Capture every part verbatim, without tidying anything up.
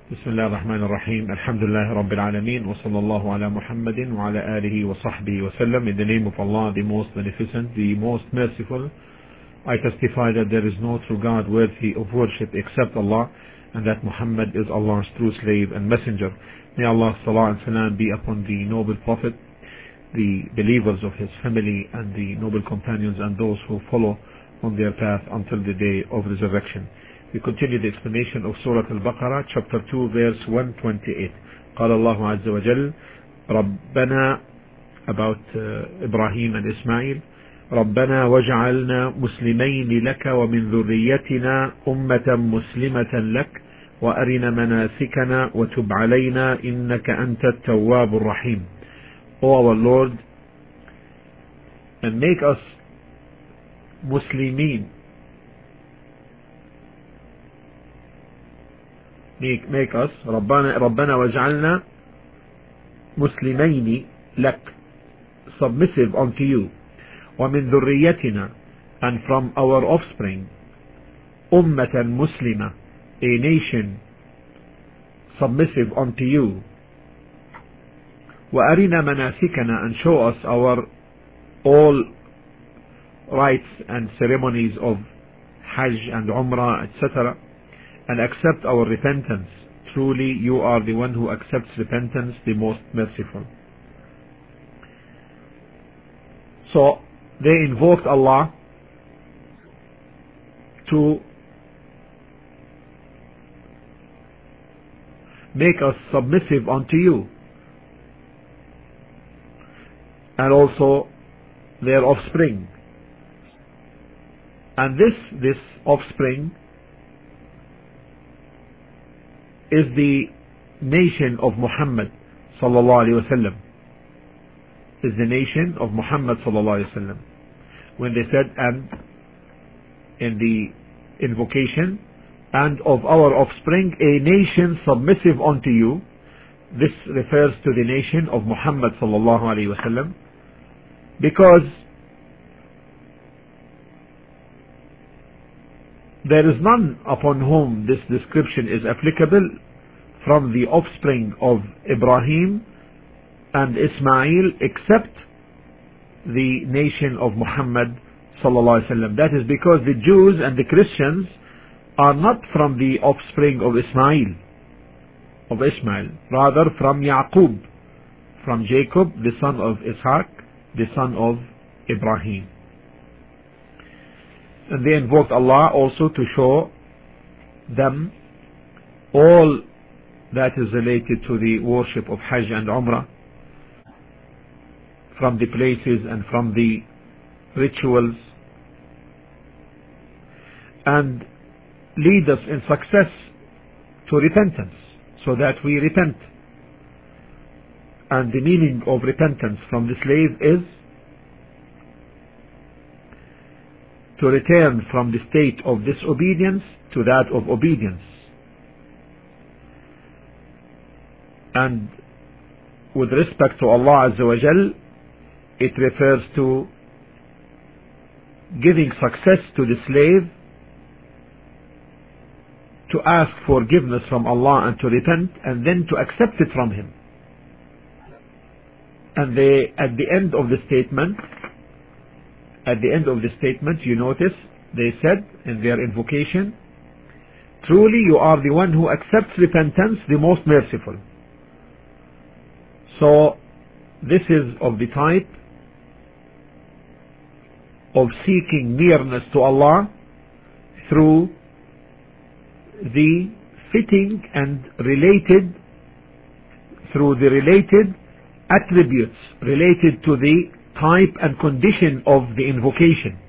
بسم الله الرحمن الرحيم. الحمد لله رب العالمين, وصلى الله على محمد وعلى آله وصحبه وسلم. In the name of Allah, the most beneficent, the most merciful, I testify that there is no true God worthy of worship except Allah, and that Muhammad is Allah's true slave and messenger. May Allah's salah and salam be upon the noble Prophet, the believers of his family, and the noble companions, and those who follow on their path until the day of resurrection. We continue the explanation of Surah Al-Baqarah, chapter two, verse one twenty-eight. قال الله عز وجل ربنا, about uh, Ibrahim and Ismail, ربنا وجعلنا مسلمين لك ومن ذريتنا أمة مسلمة لك وأرنا مناسكنا وتب علينا إنك أنت التواب الرحيم. O our Lord, and make us Muslimin, make, make us ربنا, ربنا وجعلنا مسلمين لك, submissive unto you, ومن ذريتنا, and from our offspring, أمة مسلمة, a nation submissive unto you, وأرنا مناسكنا, and show us our all rites and ceremonies of Hajj and Umrah, et cetera, and accept our repentance. Truly you are the one who accepts repentance, the most merciful. So they invoked Allah to make us submissive unto you, and also their offspring. And this, this offspring is the nation of Muhammad sallallahu alaihi wasallam. Is the nation of Muhammad sallallahu alaihi wasallam. When they said, and in the invocation, and of our offspring a nation submissive unto you, this refers to the nation of Muhammad sallallahu alaihi wasallam, because there is none upon whom this description is applicable from the offspring of Ibrahim and Ismail except the nation of Muhammad sallallahu alaihi wasallam. That is because the Jews and the Christians are not from the offspring of Ismail, of Ishmael, rather from Yaqub, from Jacob, the son of Ishaq, the son of Ibrahim. And they invoked Allah also to show them all that is related to the worship of Hajj and Umrah, from the places and from the rituals, and lead us in success to repentance, so that we repent. And the meaning of repentance from the slave is to return from the state of disobedience to that of obedience. And with respect to Allah Azza wa Jal, it refers to giving success to the slave to ask forgiveness from Allah and to repent, and then to accept it from Him. And they, at the end of the statement, at the end of the statement, you notice they said in their invocation, truly you are the one who accepts repentance, the most merciful. So this is of the type of seeking nearness to Allah through the fitting and related, through the related attributes related to the type and condition of the invocation.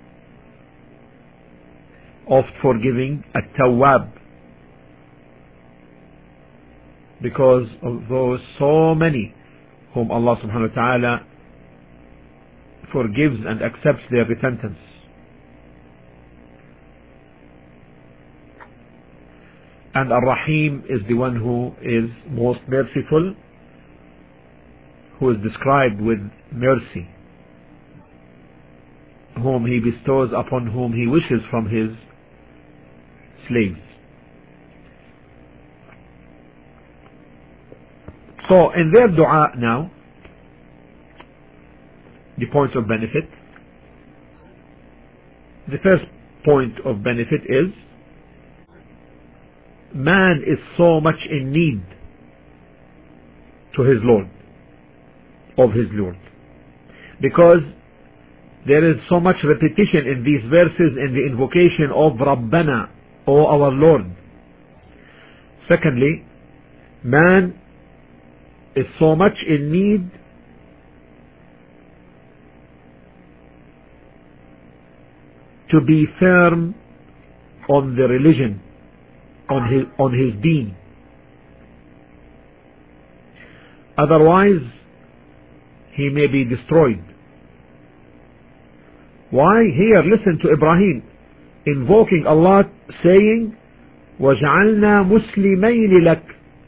Oft forgiving, at-Tawwab, because of those so many whom Allah subhanahu wa ta'ala forgives and accepts their repentance. And Ar-Rahim is the one who is most merciful, who is described with mercy, whom He bestows upon whom He wishes from His slaves. So in their dua now, the points of benefit, the first point of benefit is man is so much in need to his Lord, of his Lord, because there is so much repetition in these verses in the invocation of Rabbana, O our Lord. Secondly, man is so much in need to be firm on the religion, on his, on his deen. Otherwise, he may be destroyed. Why? Here, listen to Ibrahim invoking Allah, saying, وَجْعَلْنَا مُسْلِمَيْنِ لَكَ,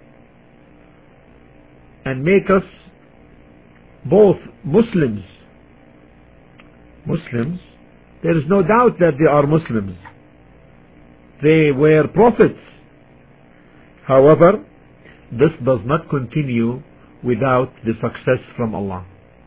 and make us both Muslims. Muslims, there is no doubt that they are Muslims. They were prophets. However, this does not continue without the success from Allah.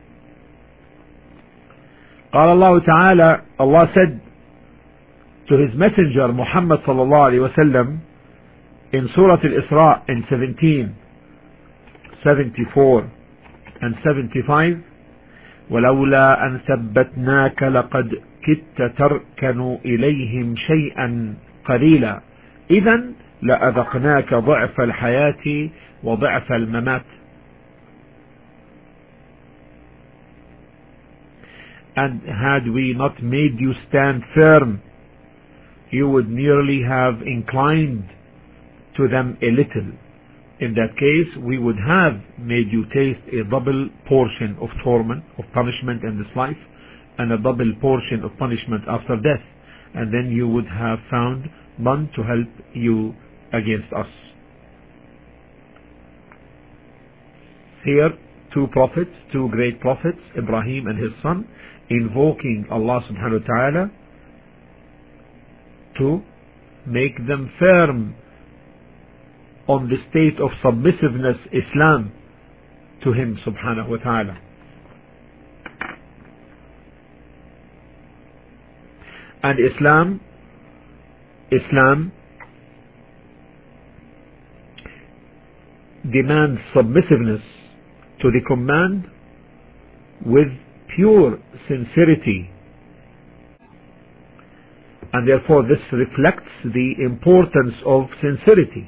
قال الله تعالى, Allah said to his messenger Muhammad sallallahu alayhi wa sallam in Surah Al-Isra in seventeen, seventy-four and seventy-five, ولولا أن ثبتناك لقد كدت تركن إليهم شيئا قليلا إذن لأذقناك ضعف الحياة وضعف الممات. And had we not made you stand firm, you would nearly have inclined to them a little. In that case, we would have made you taste a double portion of torment, of punishment in this life, and a double portion of punishment after death. And then you would have found none to help you against us. Here, two prophets, two great prophets, Ibrahim and his son, invoking Allah subhanahu wa ta'ala to make them firm on the state of submissiveness, Islam, to him subhanahu wa ta'ala. And Islam, Islam demands submissiveness to the command with pure sincerity, and therefore this reflects the importance of sincerity.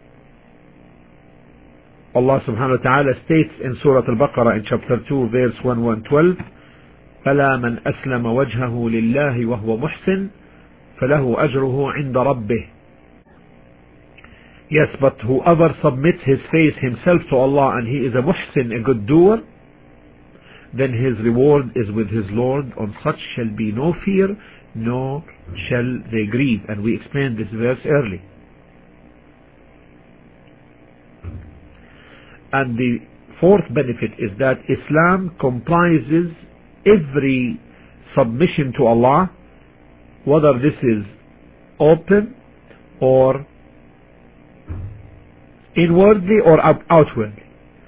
Allah subhanahu wa ta'ala states in Surah Al-Baqarah in chapter two verse one twelve, فَلَا مَنْ أَسْلَمَ وَجْهَهُ لِلَّهِ وَهُوَ مُحْسِنٌ فَلَهُ أَجْرُهُ عِنْدَ رَبِّهِ. Yes, but whoever submits his face himself to Allah and he is a muhsin, a good doer, then his reward is with his Lord. On such shall be no fear, nor shall they grieve. And we explained this verse early. And the fourth benefit is that Islam comprises every submission to Allah, whether this is open or inwardly or outwardly.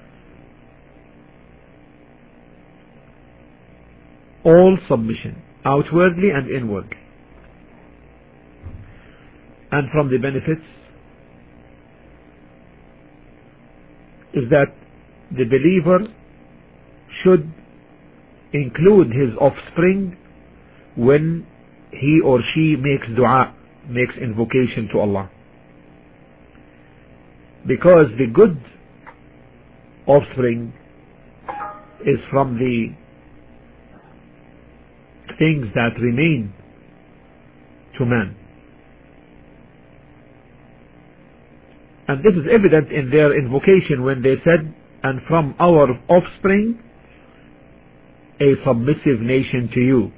All submission, outwardly and inwardly. And from the benefits is that the believer should include his offspring when he or she makes dua, makes invocation to Allah. Because the good offspring is from the things that remain to man. And this is evident in their invocation when they said, and from our offspring a submissive nation to you.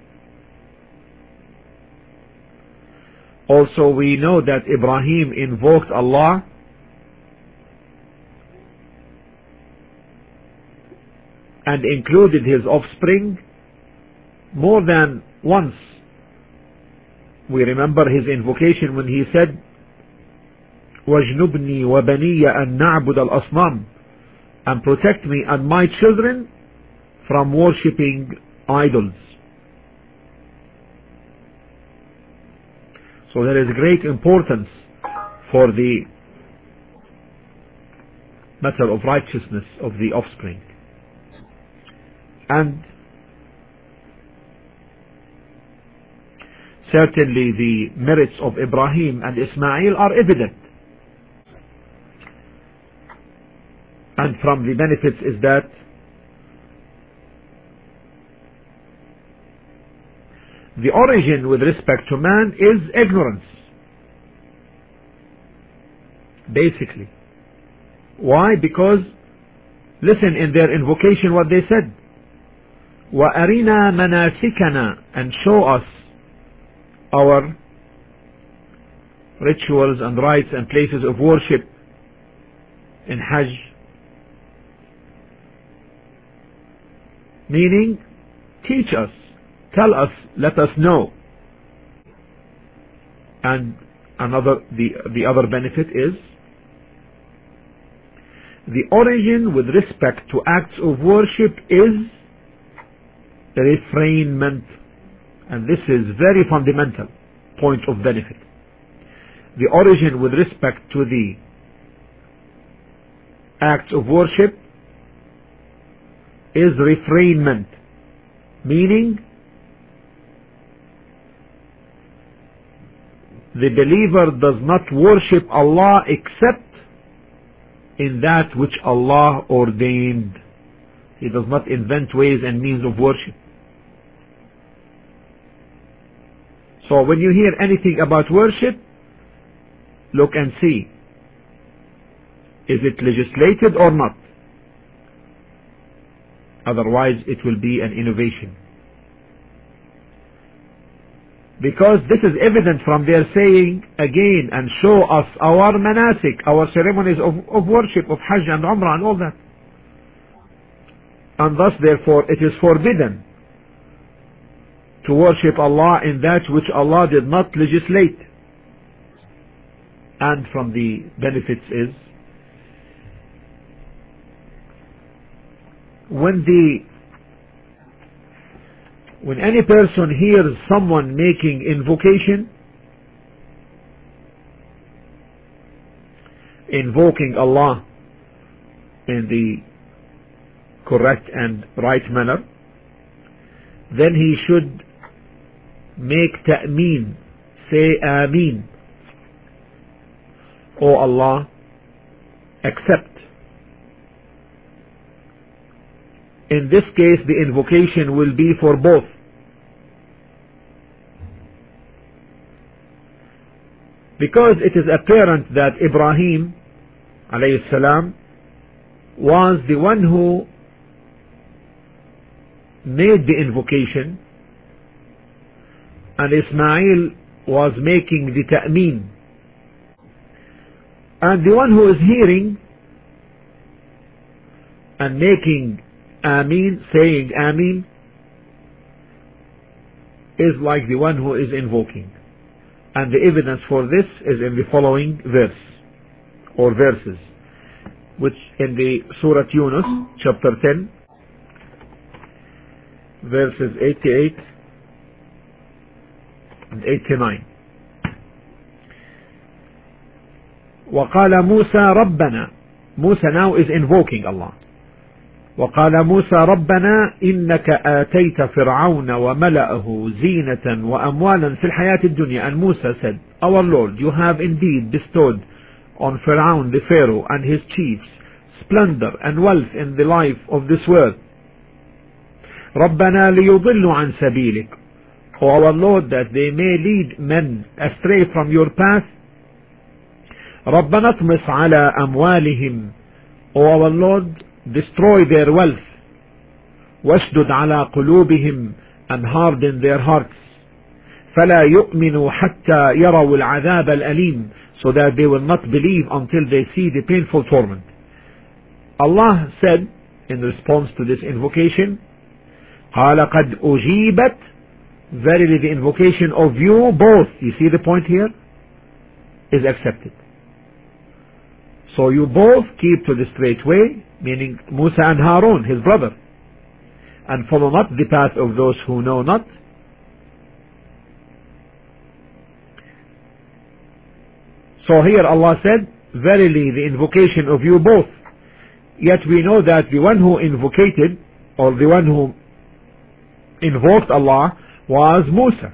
Also we know that Ibrahim invoked Allah and included his offspring more than once. We remember his invocation when he said, وَاجْنُبْنِي وَبَنِيَّ أَن نَعْبُدَ الْأَصْنَامِ, and protect me and my children from worshipping idols. So there is great importance for the matter of righteousness of the offspring. And certainly the merits of Ibrahim and Ismail are evident. And from the benefits is that the origin with respect to man is ignorance. Basically. Why? Because listen in their invocation what they said. وَأَرِنَا مَنَاسِكَنَا, and show us our rituals and rites and places of worship in Hajj. Meaning, teach us, tell us, let us know. And another, the, the other benefit is the origin with respect to acts of worship is refrainment, and this is very fundamental point of benefit. The origin with respect to the acts of worship is refrainment, meaning the believer does not worship Allah except in that which Allah ordained. He does not invent ways and means of worship. So when you hear anything about worship, look and see, is it legislated or not? Otherwise it will be an innovation. Because this is evident from their saying again, and show us our manasik, our ceremonies of, of worship, of Hajj and Umrah and all that. And thus therefore it is forbidden to worship Allah in that which Allah did not legislate. And from the benefits is, when the when any person hears someone making invocation, invoking Allah in the correct and right manner, then he should make ta'meen, say Ameen. O Allah, accept. In this case the invocation will be for both. Because it is apparent that Ibrahim alayhi salam was the one who made the invocation, and Ismail was making the ta'meen. And the one who is hearing and making Ameen, saying Ameen, is like the one who is invoking. And the evidence for this is in the following verse or verses, which in the Surah Yunus chapter ten verses eighty-eight and eighty-nine. وقال موسى ربنا, Musa now is invoking Allah. وقال موسى ربنا إنك آتيت فرعون وملأه زينة وأموالا في الحياة الدنيا. And Musa said, our Lord, you have indeed bestowed on Pharaoh the Pharaoh and his chiefs splendor and wealth in the life of this world. ربنا ليضلوا عن سبيلك, O our Lord, that they may lead men astray from your path. ربنا اطمس على أموالهم, O our Lord, destroy their wealth. واشدد على قلوبهم, and harden their hearts. فلا يؤمنوا حتى يروا العذاب الأليم, so that they will not believe until they see the painful torment. Allah said in response to this invocation, قال قد أجيبت, verily the invocation of you both, you see the point here, is accepted. So you both keep to the straight way, meaning Musa and Harun, his brother. And follow not the path of those who know not. So here Allah said, verily the invocation of you both. Yet we know that the one who invocated, or the one who invoked Allah, was Musa.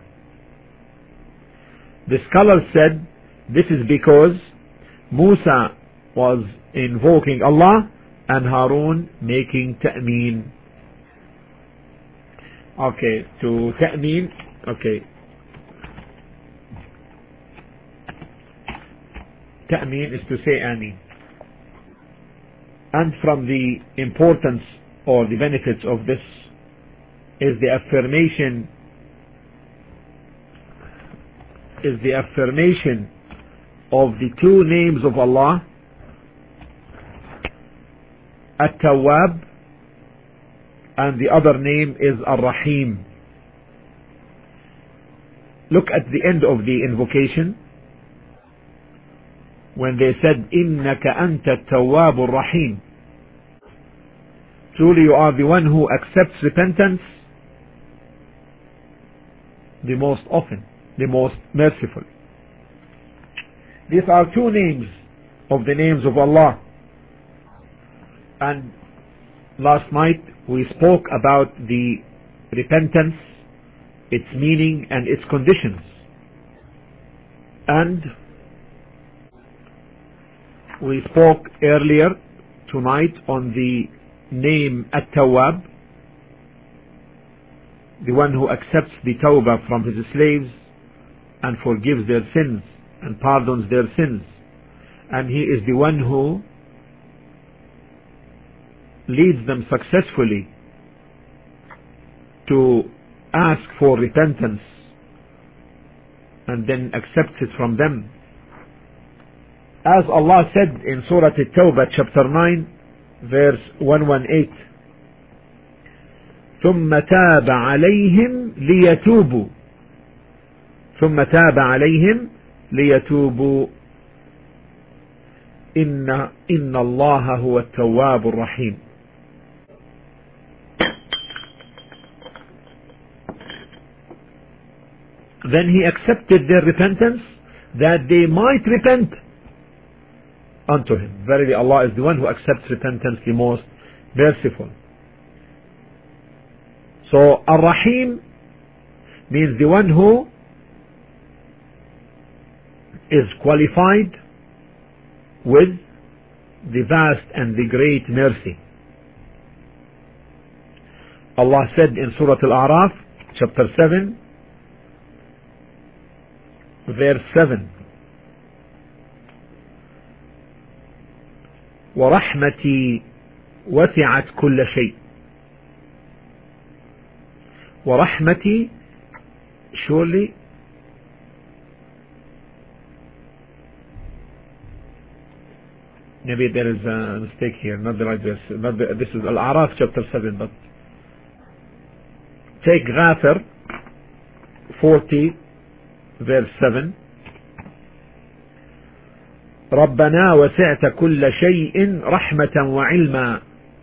The scholars said this is because Musa was invoking Allah and Harun making ta'meen. Okay, to ta'meen, okay. Ta'meen is to say Ameen. And from the importance or the benefits of this is the affirmation is the affirmation of the two names of Allah, At-Tawwab, and the other name is Ar-Rahim. Look at the end of the invocation when they said, Innaka anta at-Tawwab ar-Rahim. Truly you are the one who accepts repentance the most often, the most merciful. These are two names of the names of Allah. And last night we spoke about the repentance, its meaning and its conditions. And we spoke earlier tonight on the name At-Tawwab, the one who accepts the tawbah from his slaves and forgives their sins and pardons their sins. And he is the one who leads them successfully to ask for repentance and then accepts it from them. As Allah said in Surah At-Tawbah chapter nine verse one eighteen, ثم تاب عليهم ليتوبوا ثم تاب عليهم ليتوبوا إن إن الله هو التواب الرحيم. Then he accepted their repentance that they might repent unto him. Verily Allah is the one who accepts repentance the most merciful. So Ar-Rahim means the one who is qualified with the vast and the great mercy. Allah said in Surah Al-A'raf chapter seven verse seven, وَرَحْمَتِي وَسِعَتْ كُلَّ شَيْءٍ. وَرَحْمَتِي, surely maybe there is a mistake here, not the right verse, not the, this is Al-A'raf chapter seven, but take Ghafir forty verse seven, ربنا وسعت كل شيء رحمة وعلما.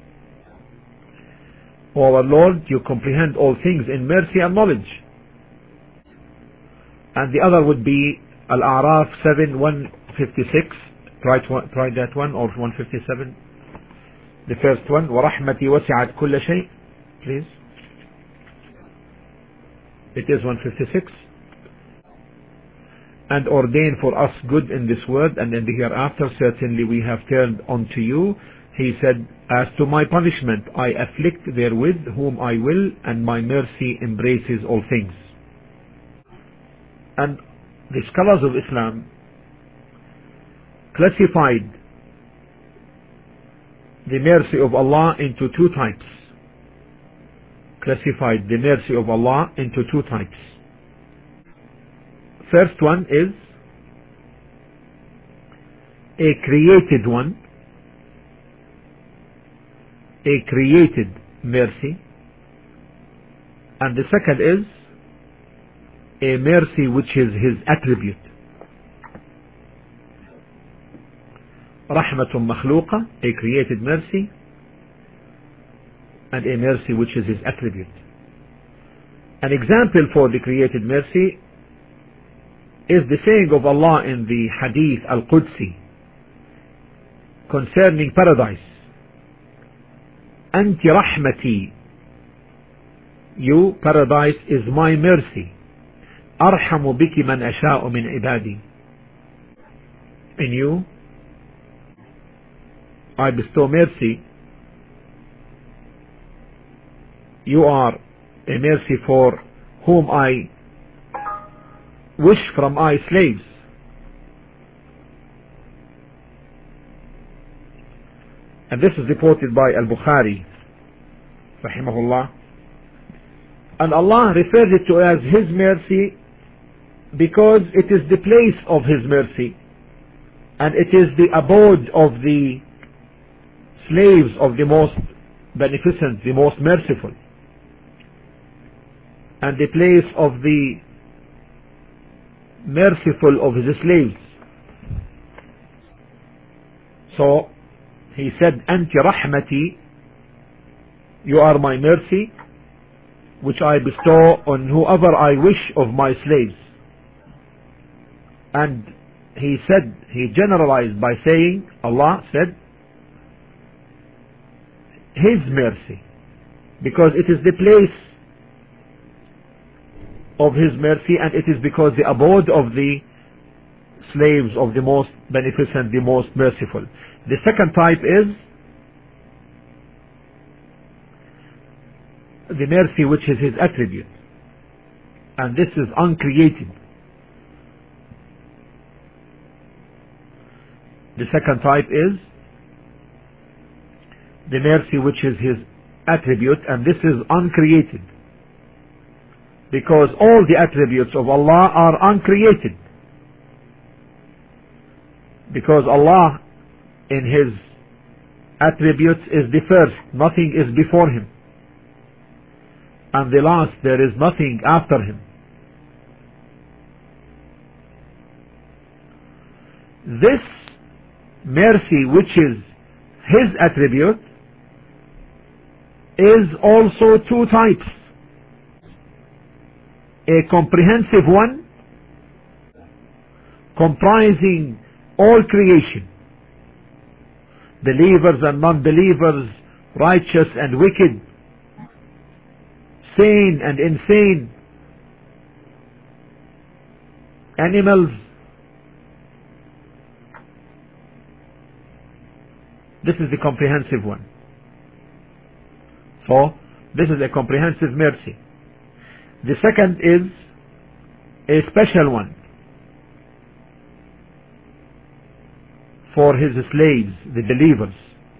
O our Lord, you comprehend all things in mercy and knowledge. And the other would be Al-A'raf seven one fifty-six. Try, try that one, or one fifty-seven. The first one, وَرَحْمَتِي وَسِعَتْ كُلَّ شَيْءٍ. Please. It is one fifty-six. And ordain for us good in this world and in the hereafter. Certainly we have turned unto you. He said, as to my punishment, I afflict therewith whom I will, and my mercy embraces all things. And the scholars of Islam classified the mercy of Allah into two types. Classified the mercy of Allah into two types. First one is a created one, a created mercy, and the second is a mercy which is his attribute. Rahmatun makhluqa, a created mercy, and a mercy which is His attribute. An example for the created mercy is the saying of Allah in the Hadith Al-Qudsi concerning paradise. Anti rahmati, you, paradise, is my mercy. Arhamu biki man asha'u min ibadi. In you, I bestow mercy. You are a mercy for whom I wish from my slaves. And this is reported by Al-Bukhari rahimahullah. And Allah refers it to as His mercy because it is the place of His mercy, and it is the abode of the slaves of the most beneficent, the most merciful, and the place of the merciful of His slaves. So He said, Anti rahmati, you are my mercy, which I bestow on whoever I wish of my slaves. And He said, He generalized by saying, Allah said, His mercy, because it is the place of His mercy, and it is because the abode of the slaves of the most beneficent, the most merciful. The second type is the mercy which is His attribute, and this is uncreated. The second type is the mercy which is His attribute, and this is uncreated, because all the attributes of Allah are uncreated, because Allah in His attributes is the first, nothing is before Him, and the last, there is nothing after Him. This mercy which is His attribute is also two types: a comprehensive one comprising all creation, believers and non-believers, righteous and wicked, sane and insane, animals. This is the comprehensive one. So this is a comprehensive mercy. The second is a special one for His slaves, the believers,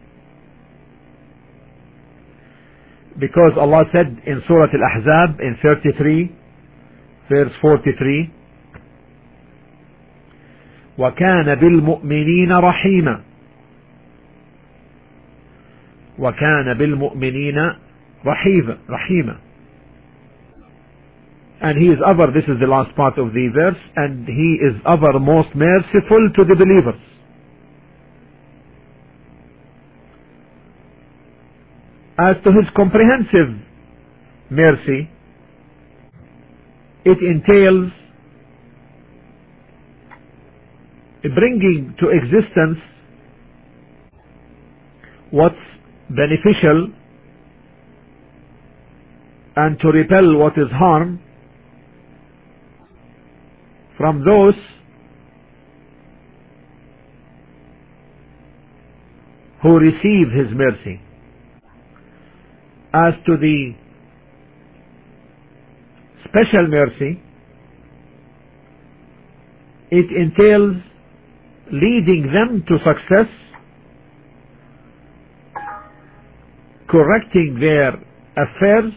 because Allah said in Surah Al-Ahzab in thirty-three verse forty-three, وَكَانَ بِالْمُؤْمِنِينَ رَحِيمًا, وَكَانَ بِالْمُؤْمِنِينَ رَحِيمًا, and He is ever, this is the last part of the verse, and He is ever most merciful to the believers. As to His comprehensive mercy, it entails bringing to existence what's beneficial and to repel what is harm from those who receive His mercy. As to the special mercy, it entails leading them to success, correcting their affairs,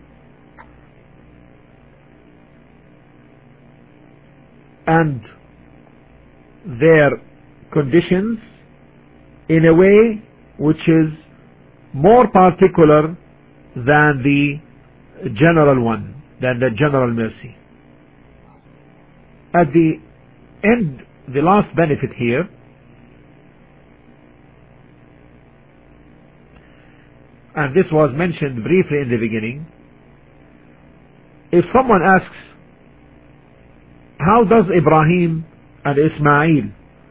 and their conditions in a way which is more particular than the general one, than the general mercy. At the end, the last benefit here, and this was mentioned briefly in the beginning. If someone asks, how does Ibrahim and Ismail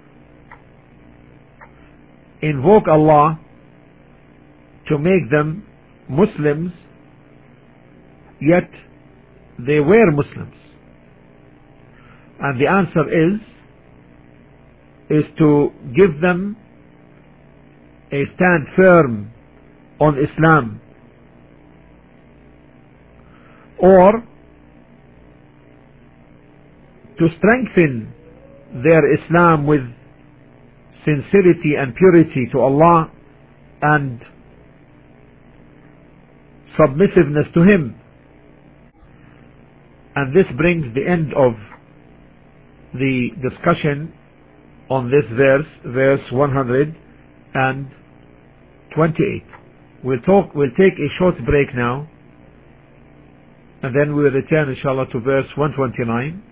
invoke Allah to make them Muslims, yet they were Muslims? And the answer is, is to give them a stand firm on Islam, or to strengthen their Islam with sincerity and purity to Allah and submissiveness to Him. And this brings the end of the discussion on this verse, verse one hundred twenty-eight. We'll talk, we'll take a short break now, and then we'll return inshallah to verse one twenty-nine.